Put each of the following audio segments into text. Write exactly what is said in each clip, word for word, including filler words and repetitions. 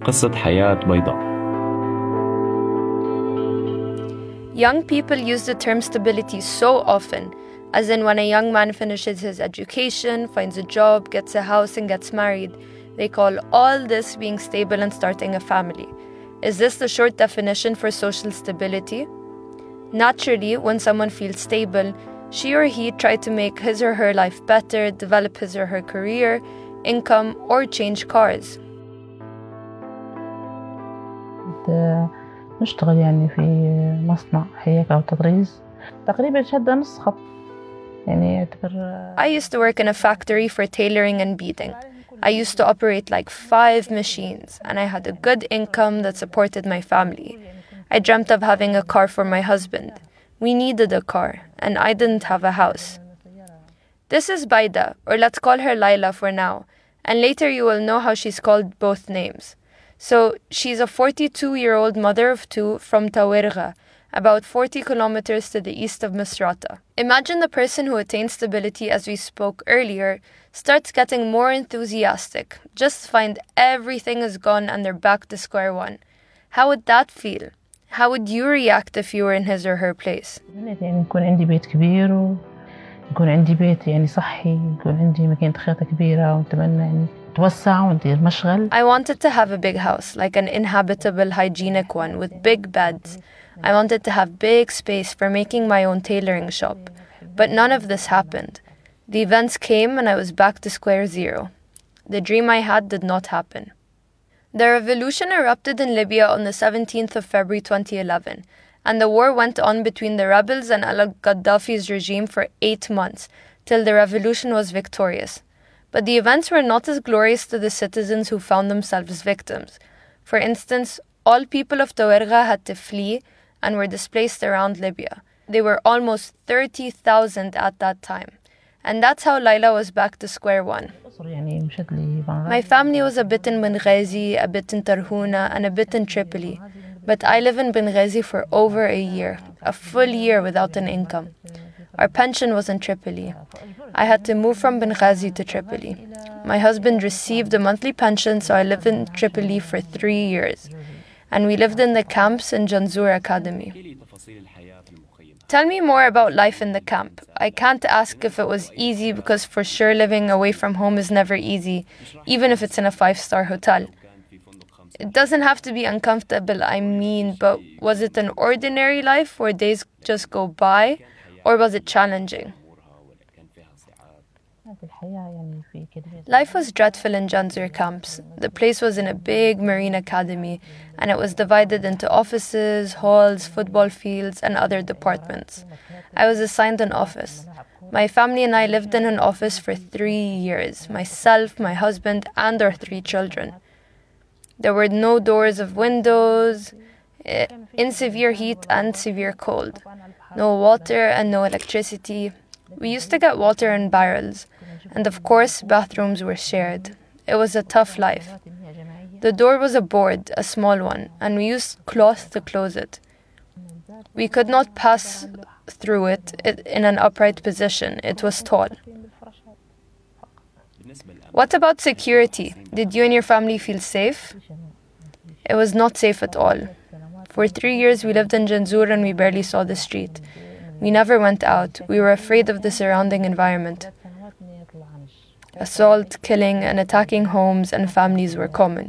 قصة حياة بيضاء. Young people use the term stability so often, as in when a young man finishes his education, finds a job, gets a house and gets married. They call all this being stable and starting a family. Is this the short definition for social stability? Naturally, when someone feels stable, she or he tried to make his or her life better, develop his or her career, income, or change cars. نشتغل يعني في مصنع هيك أو تطريز تقريبا شهادة نص خط يعني يعتبر. I used to work in a factory for tailoring and beading. I used to operate like five machines and I had a good income that supported my family. I dreamt of having a car for my husband. We needed a car and I didn't have a house. This is Baida, or let's call her Laila for now, and later you will know how she's called both names. So, she's a forty-two-year-old mother of two from Tawergha, about forty kilometers to the east of Misrata. Imagine the person who attained stability, as we spoke earlier, starts getting more enthusiastic, just find everything is gone and they're back to square one. How would that feel? How would you react if you were in his or her place? يعني يكون عندي بيت كبير ويكون عندي بيت يعني صحي يكون عندي مكينة خياطة كبيرة ونتمنى يعني توسع وندير مشغل. I wanted to have a big house, like an inhabitable, hygienic one with big beds. I wanted to have big space for making my own tailoring shop. But none of this happened. The events came and I was back to square zero. The dream I had did not happen. The revolution erupted in Libya on the seventeenth of February twenty eleven, and the war went on between the rebels and al-Gaddafi's regime for eight months, till the revolution was victorious. But the events were not as glorious to the citizens who found themselves victims. For instance, all people of Tawergha had to flee and were displaced around Libya. They were almost thirty thousand at that time. And that's how Laila was back to square one. My family was a bit in Benghazi, a bit in Tarhuna, and a bit in Tripoli. But I live in Benghazi for over a year, a full year without an income. Our pension was in Tripoli. I had to move from Benghazi to Tripoli. My husband received a monthly pension, so I lived in Tripoli for three years. And we lived in the camps in Janzour Academy. Tell me more about life in the camp. I can't ask if it was easy because for sure living away from home is never easy, even if it's in a five-star hotel. It doesn't have to be uncomfortable, I mean, but was it an ordinary life where days just go by, or was it challenging? Life was dreadful in Janzour camps. The place was in a big marine academy, and it was divided into offices, halls, football fields, and other departments. I was assigned an office. My family and I lived in an office for three years, myself, my husband, and our three children. There were no doors of windows, in severe heat and severe cold. No water and no electricity. We used to get water in barrels. And of course, bathrooms were shared. It was a tough life. The door was a board, a small one, and we used cloth to close it. We could not pass through it in an upright position. It was tall. What about security? Did you and your family feel safe? It was not safe at all. For three years we lived in Janzour and we barely saw the street. We never went out. We were afraid of the surrounding environment. Assault, killing, and attacking homes and families were common.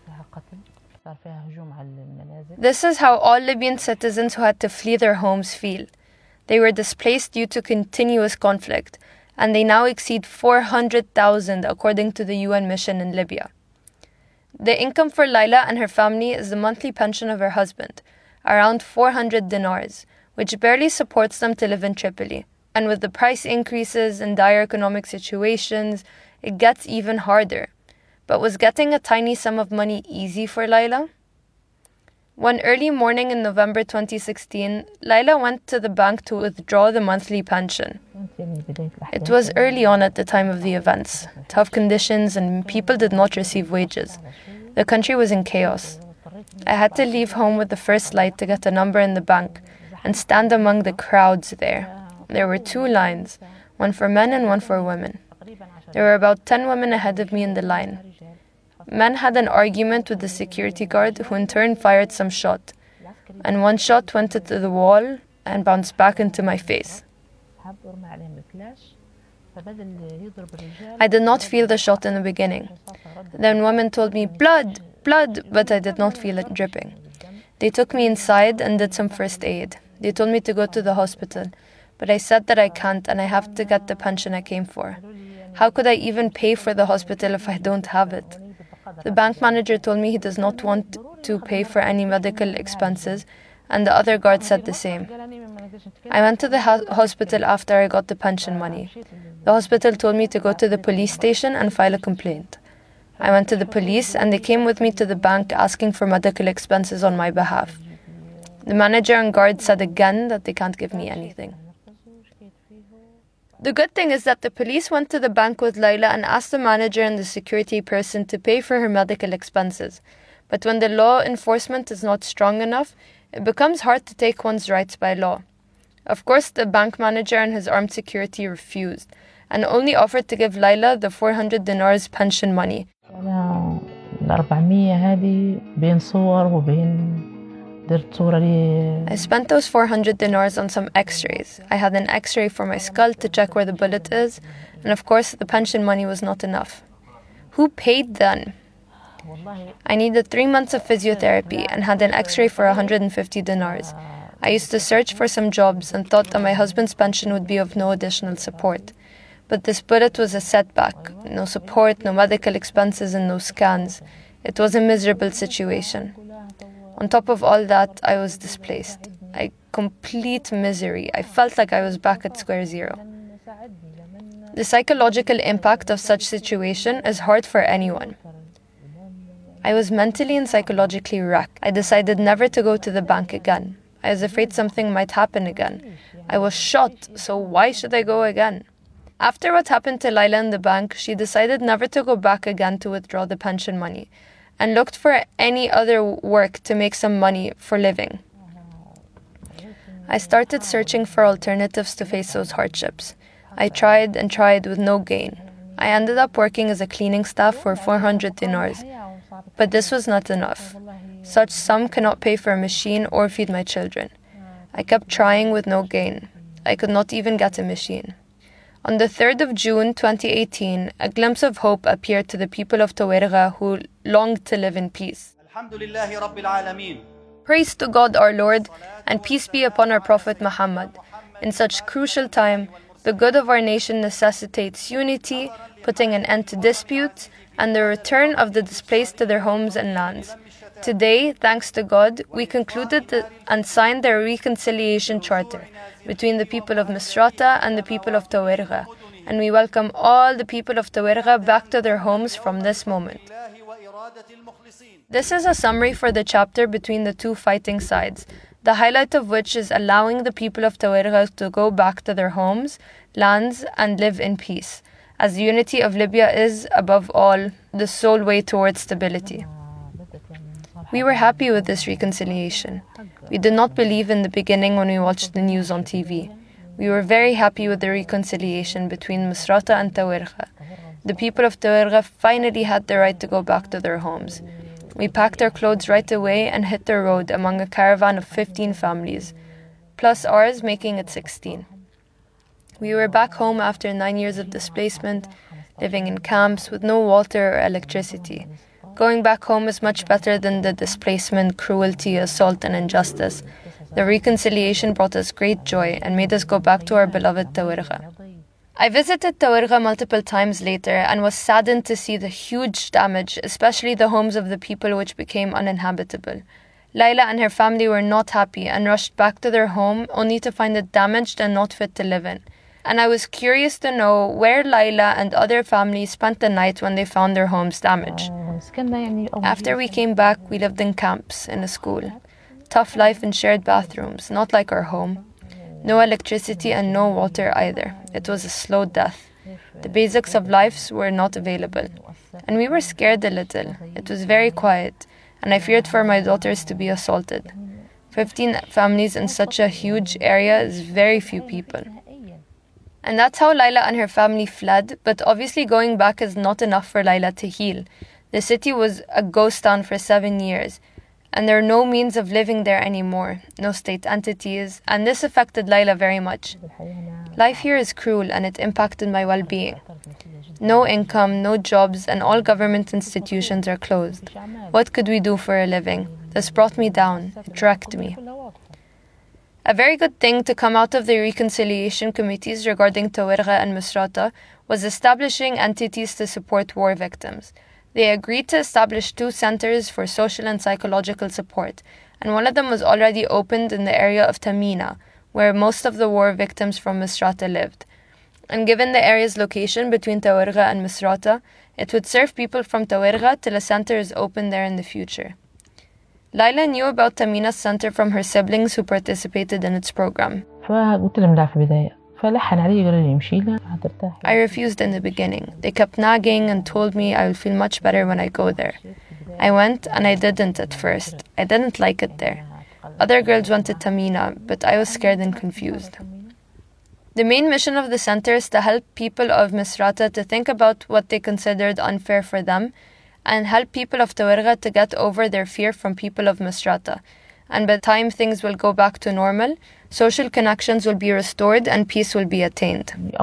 This is how all Libyan citizens who had to flee their homes feel. They were displaced due to continuous conflict, and they now exceed four hundred thousand according to the U N mission in Libya. The income for Laila and her family is the monthly pension of her husband, around four hundred dinars, which barely supports them to live in Tripoli. And with the price increases and dire economic situations, it gets even harder. But was getting a tiny sum of money easy for Laila? One early morning in November twenty sixteen, Laila went to the bank to withdraw the monthly pension. It was early on at the time of the events, tough conditions, and people did not receive wages. The country was in chaos. I had to leave home with the first light to get a number in the bank and stand among the crowds there. There were two lines, one for men and one for women. There were about ten women ahead of me in the line. Men had an argument with the security guard, who in turn fired some shot. And one shot went into the wall and bounced back into my face. I did not feel the shot in the beginning. Then women told me, blood, blood, but I did not feel it dripping. They took me inside and did some first aid. They told me to go to the hospital, but I said that I can't and I have to get the pension I came for. How could I even pay for the hospital if I don't have it? The bank manager told me he does not want to pay for any medical expenses, and the other guard said the same. I went to the ho- hospital after I got the pension money. The hospital told me to go to the police station and file a complaint. I went to the police and they came with me to the bank asking for medical expenses on my behalf. The manager and guard said again that they can't give me anything. The good thing is that the police went to the bank with Layla and asked the manager and the security person to pay for her medical expenses. But when the law enforcement is not strong enough, it becomes hard to take one's rights by law. Of course, the bank manager and his armed security refused and only offered to give Layla the four hundred dinars pension money. أنا الأربعمية هذه بين صور وبين درت صورة لي. I spent those four hundred dinars on some x-rays. I had an x-ray for my skull to check where the bullet is, and of course the pension money was not enough. Who paid then? I needed three months of physiotherapy and had an x-ray for one hundred fifty dinars. I used to search for some jobs and thought that my husband's pension would be of no additional support. But this bullet was a setback. No support, no medical expenses, and no scans. It was a miserable situation. On top of all that, I was displaced. A complete misery. I felt like I was back at square zero. The psychological impact of such situation is hard for anyone. I was mentally and psychologically wrecked. I decided never to go to the bank again. I was afraid something might happen again. I was shot, so why should I go again? After what happened to Layla in the bank, she decided never to go back again to withdraw the pension money and looked for any other work to make some money for living. I started searching for alternatives to face those hardships. I tried and tried with no gain. I ended up working as a cleaning staff for four hundred dinars, but this was not enough. Such sum cannot pay for a machine or feed my children. I kept trying with no gain. I could not even get a machine. On the third of June twenty eighteen, a glimpse of hope appeared to the people of Tawergha who longed to live in peace. Praise to God our Lord, and peace be upon our Prophet Muhammad. In such crucial time, the good of our nation necessitates unity, putting an end to disputes, and the return of the displaced to their homes and lands. Today, thanks to God, we concluded the, and signed the Reconciliation Charter between the people of Misrata and the people of Tawergha, and we welcome all the people of Tawergha back to their homes from this moment. This is a summary for the chapter between the two fighting sides, the highlight of which is allowing the people of Tawergha to go back to their homes, lands, and live in peace, as the unity of Libya is, above all, the sole way towards stability. We were happy with this reconciliation. We did not believe in the beginning when we watched the news on T V. We were very happy with the reconciliation between Misrata and Tawergha. The people of Tawergha finally had the right to go back to their homes. We packed our clothes right away and hit the road among a caravan of fifteen families, plus ours, making it sixteen. We were back home after nine years of displacement, living in camps with no water or electricity. Going back home is much better than the displacement, cruelty, assault, and injustice. The reconciliation brought us great joy and made us go back to our beloved Tawergha. I visited Tawergha multiple times later and was saddened to see the huge damage, especially the homes of the people, which became uninhabitable. Layla and her family were not happy and rushed back to their home only to find it damaged and not fit to live in. And I was curious to know where Layla and other families spent the night when they found their homes damaged. After we came back, we lived in camps, in a school. Tough life in shared bathrooms, not like our home. No electricity and no water either. It was a slow death. The basics of life were not available. And we were scared a little. It was very quiet, and I feared for my daughters to be assaulted. Fifteen families in such a huge area is very few people. And that's how Layla and her family fled, but obviously going back is not enough for Layla to heal. The city was a ghost town for seven years, and there are no means of living there anymore, no state entities, and this affected Layla very much. Life here is cruel, and it impacted my well-being. No income, no jobs, and all government institutions are closed. What could we do for a living? This brought me down. It wrecked me. A very good thing to come out of the reconciliation committees regarding Tawergha and Misrata was establishing entities to support war victims. They agreed to establish two centers for social and psychological support, and one of them was already opened in the area of Tamina, where most of the war victims from Misrata lived. And given the area's location between Tawergha and Misrata, it would serve people from Tawergha till a center is opened there in the future. Layla knew about Tamina's center from her siblings who participated in its program. I refused in the beginning. They kept nagging and told me I will feel much better when I go there. I went and I didn't at first. I didn't like it there. Other girls went to Tamina, but I was scared and confused. The main mission of the center is to help people of Misrata to think about what they considered unfair for them and help people of Tawergha to get over their fear from people of Misrata. And by the time things will go back to normal, social connections will be restored and peace will be attained. I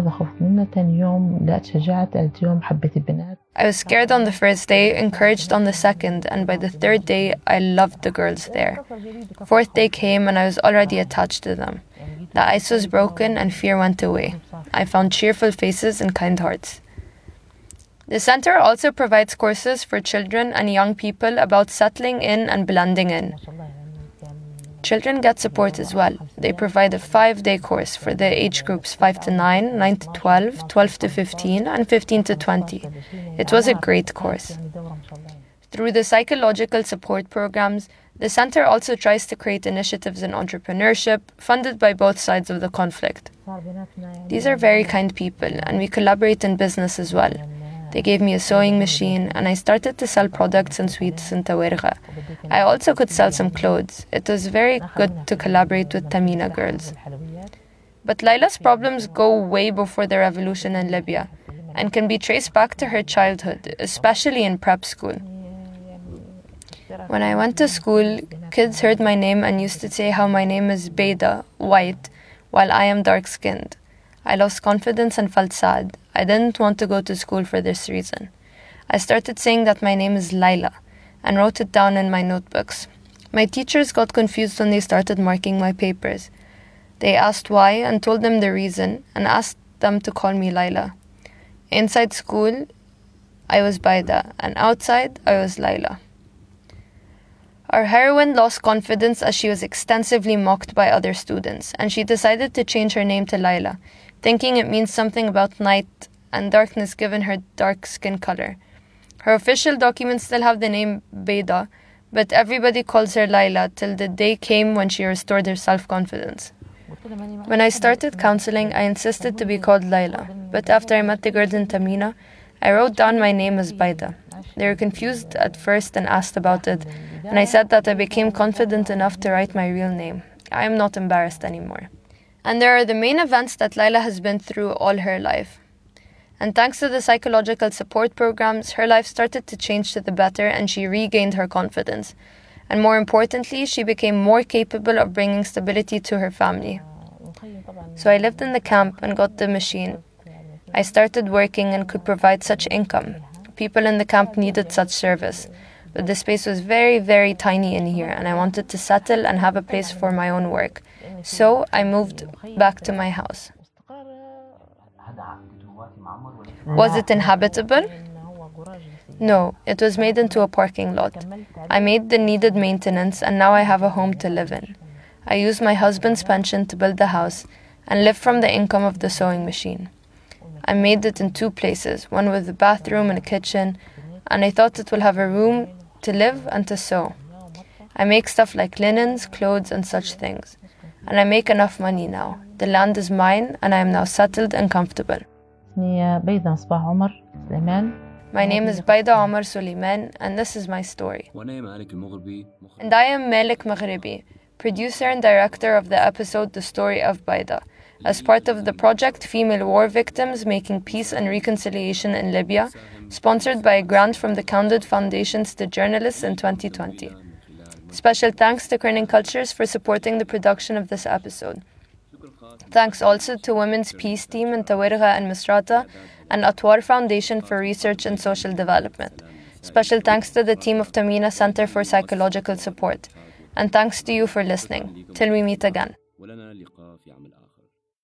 was scared on the first day, encouraged on the second, and by the third day, I loved the girls there. Fourth day came and I was already attached to them. The ice was broken and fear went away. I found cheerful faces and kind hearts. The center also provides courses for children and young people about settling in and blending in. Children get support as well. They provide a five-day course for the age groups five to nine, nine to twelve, twelve to fifteen, and fifteen to twenty. It was a great course. Through the psychological support programs, the center also tries to create initiatives in entrepreneurship, funded by both sides of the conflict. These are very kind people, and we collaborate in business as well. They gave me a sewing machine, and I started to sell products and sweets in Tawergha. I also could sell some clothes. It was very good to collaborate with Tamina girls. But Layla's problems go way before the revolution in Libya, and can be traced back to her childhood, especially in prep school. When I went to school, kids heard my name and used to say how my name is Beida, white, while I am dark-skinned. I lost confidence and felt sad. I didn't want to go to school for this reason. I started saying that my name is Layla and wrote it down in my notebooks. My teachers got confused when they started marking my papers. They asked why and told them the reason and asked them to call me Layla. Inside school, I was Baida, and outside, I was Layla. Our heroine lost confidence as she was extensively mocked by other students, and she decided to change her name to Layla, thinking it means something about night and darkness given her dark skin color. Her official documents still have the name Beida, but everybody calls her Layla till the day came when she restored her self-confidence. When I started counseling, I insisted to be called Layla, but after I met the girls in Tamina, I wrote down my name as Baida. They were confused at first and asked about it, and I said that I became confident enough to write my real name. I am not embarrassed anymore. And there are the main events that Layla has been through all her life. And thanks to the psychological support programs, her life started to change to the better and she regained her confidence. And more importantly, she became more capable of bringing stability to her family. So I lived in the camp and got the machine. I started working and could provide such income. People in the camp needed such service. But the space was very, very tiny in here and I wanted to settle and have a place for my own work. So I moved back to my house. Was it inhabitable? No, it was made into a parking lot. I made the needed maintenance and now I have a home to live in. I used my husband's pension to build the house and live from the income of the sewing machine. I made it in two places, one with a bathroom and a kitchen, and I thought it will have a room to live and to sew. I make stuff like linens, clothes, and such things. And I make enough money now. The land is mine and I am now settled and comfortable. My name is Baida Omar Suleiman and this is my story. And I am Malik Maghribi, producer and director of the episode The Story of Baida. as part of the project Female War Victims Making Peace and Reconciliation in Libya, sponsored by a grant from the Candid Foundations to Journalists in twenty twenty. Special thanks to Kerning Cultures for supporting the production of this episode. Thanks also to Women's Peace Team in Tawergha and Misrata and Atwar Foundation for Research and Social Development. Special thanks to the team of Tamina Center for Psychological Support. And thanks to you for listening. Till we meet again.